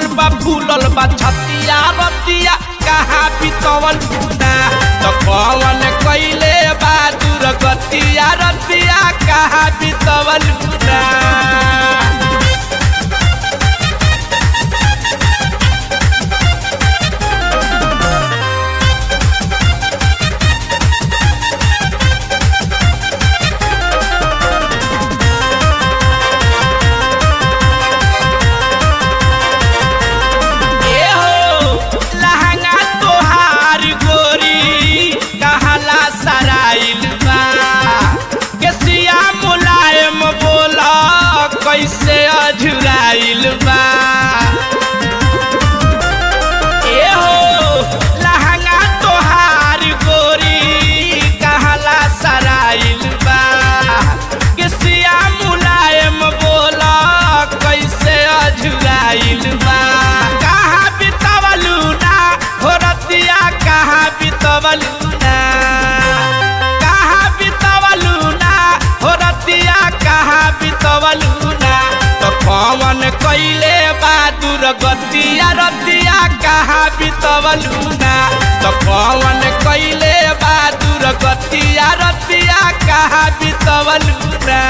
बा फूलल बा छतिया रतिया कहाँ बितवल ना तो कौन कैले बा दुर्गतिया रतिया कहाँ बितवल ना। कैसे अझुराइल बा ए हो लहंगा तोहार गोरी कहला सराइल बा किसिया मुलायम बोला कैसे अझुराइल बा। कहाँ बितवलू ना हो रतिया कहाँ बितवलू ना कहाँ बितवलू ना हो रतिया कहाँ बितवलू कौन कैले बा दुर्गतिया रतिया कहाँ बितवलू ना तो कौन कैले बा दुर्गतिया रतिया कहाँ बितवलू ना।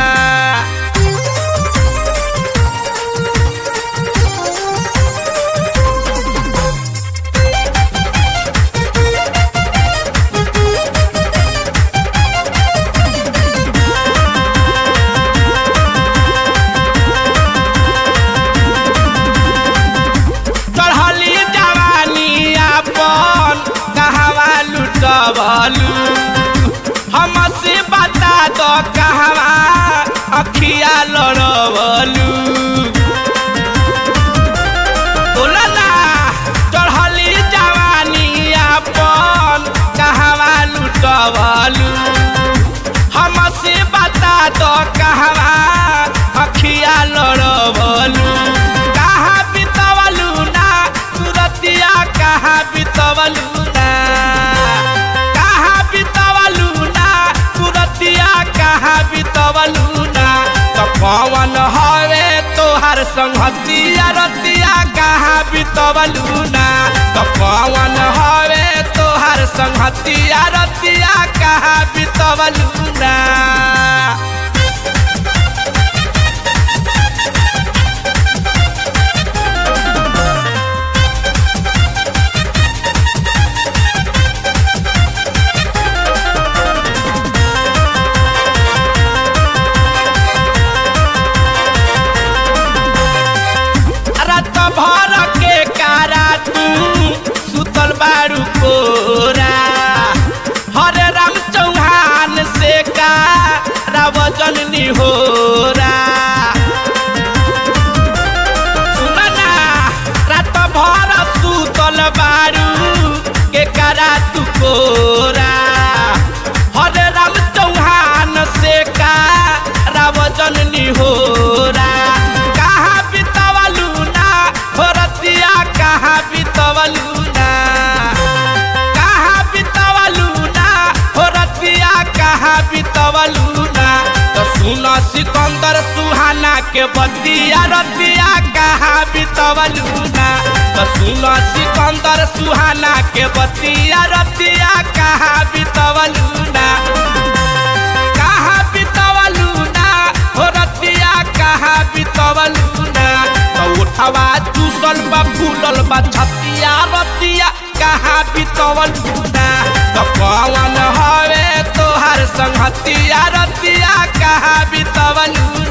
हमसे बता दो कहवा अखिया लड़वलू बोला ना चढ़ली जवानी अपन कहवा लुटवलू हमसे बता दो कहवा अखिया लड़वलू कहाँ बितवलू ना सुरतिया कहाँ बितवलू ना कहाँ बितवलू ना तो कौन हवे तोहार संगतिया रतिया कहाँ बितवलू ना तो कौन हवे तोहार संगतिया रतिया कहाँ बितवलू ना। भर के कारा तू सुतल बारू कोरा हरे राम चौहान से का रावजन निहोरा सुना ना रात भर सुतल बारू के कारा तू कोरा हरे राम चौहान से का रावजन निहोरा कहाँ बितवलू ना हो रतिया कहाँ बितवलू ना कहाँ बितवलू ना हो रतिया कहाँ बितवलू ना तो सुनो सिकंदर सुहाना के बतिया रतिया कहाँ बितवलू ना तो सुनो सिकंदर सुहाना के बतिया रतिया कहाँ बितवलू ना कहाँ बितवलू ना हो रतिया कहाँ बितवलू ना तो उठवा चूसल बा फूलल बा छतिया रतिया कहाँ बितवलू ना तो कौन हवे तोहार संगतिया रतिया कहाँ बितवलू